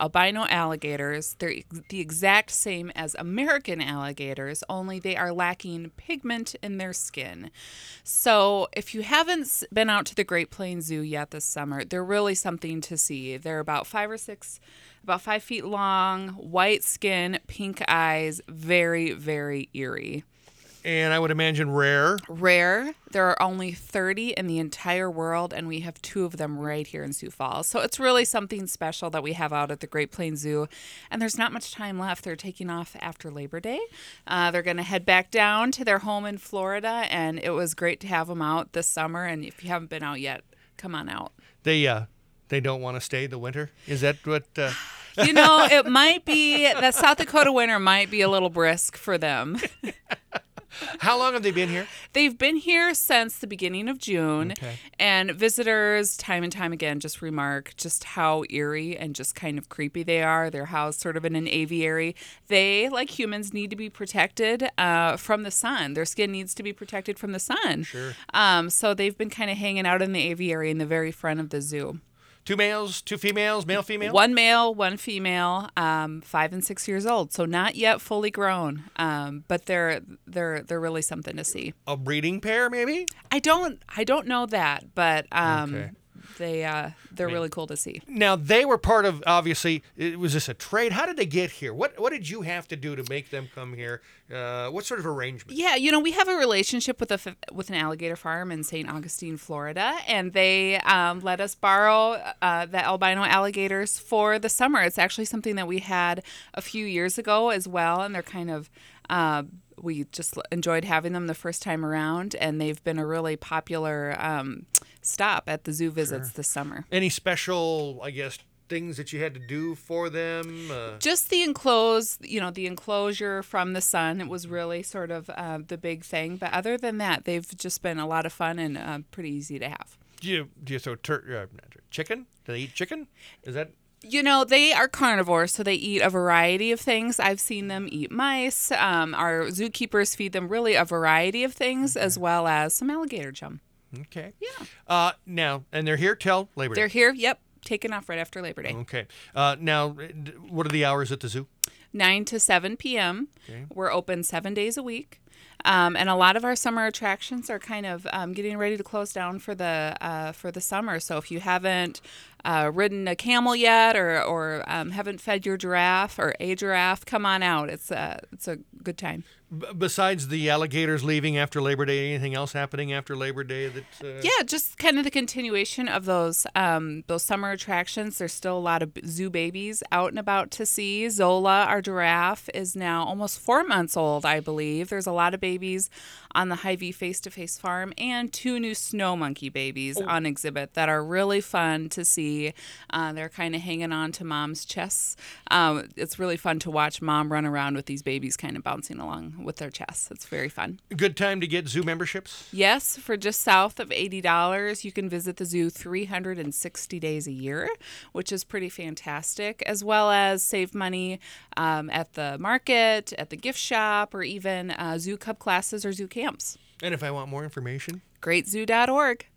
albino alligators. They're the exact same as American alligators, only they are lacking pigment in their skin. So if you haven't been out to the Great Plains Zoo yet this summer, they're really something to see. They're about 5 feet long, white skin, pink eyes, very, very eerie. And I would imagine rare. Rare. There are only 30 in the entire world, and we have 2 of them right here in Sioux Falls. So it's really something special that we have out at the Great Plains Zoo. And there's not much time left. They're taking off after Labor Day. They're going to head back down to their home in Florida, and it was great to have them out this summer. And if you haven't been out yet, come on out. They don't want to stay the winter? Is that what... It might be, the South Dakota winter might be a little brisk for them. How long have they been here? They've been here since the beginning of June, and visitors time and time again just remark just how eerie and just kind of creepy they are. They're housed sort of in an aviary. They, like humans, need to be protected from the sun. Their skin needs to be protected from the sun. Sure. So they've been kind of hanging out in the aviary in the very front of the zoo. 2 males, 2 females, male, female? 1 male, 1 female, 5 and 6 years old. So not yet fully grown, but they're really something to see. A breeding pair, maybe? I don't know that, but they're really cool to see. Now, they were part of, obviously, was this a trade? How did they get here? What did you have to do to make them come here? What sort of arrangement? Yeah, we have a relationship with an alligator farm in St. Augustine, Florida, and they let us borrow the albino alligators for the summer. It's actually something that we had a few years ago as well, and they're kind of... we just enjoyed having them the first time around, and they've been a really popular stop at the zoo visits this summer. Any special, I guess, things that you had to do for them? Just the enclosure from the sun. It was really sort of the big thing. But other than that, they've just been a lot of fun and pretty easy to have. Do you throw chicken? Do they eat chicken? Is that... They are carnivores, so they eat a variety of things. I've seen them eat mice. Our zookeepers feed them really a variety of things, as well as some alligator chum. Okay. Yeah. Now, and they're here till Labor Day? They're here, yep, taking off right after Labor Day. Okay. Now, what are the hours at the zoo? 9 to 7 p.m. Okay. We're open 7 days a week. And a lot of our summer attractions are kind of getting ready to close down for the summer. So if you haven't ridden a camel yet, or haven't fed your giraffe or a giraffe, come on out. It's a good time. Besides the alligators leaving after Labor Day, anything else happening after Labor Day? Yeah, just kind of the continuation of those summer attractions. There's still a lot of zoo babies out and about to see. Zola, our giraffe, is now almost 4 months old, I believe. There's a lot of babies on the Hy-Vee Face-to-Face farm, and 2 new snow monkey babies on exhibit that are really fun to see. They're kind of hanging on to mom's chests. It's really fun to watch mom run around with these babies kind of bouncing along with their chests. It's very fun. Good time to get zoo memberships? Yes, for just south of $80, you can visit the zoo 360 days a year, which is pretty fantastic, as well as save money at the market, at the gift shop, or even zoo cub classes or zoo camps. And if I want more information? GreatZoo.org.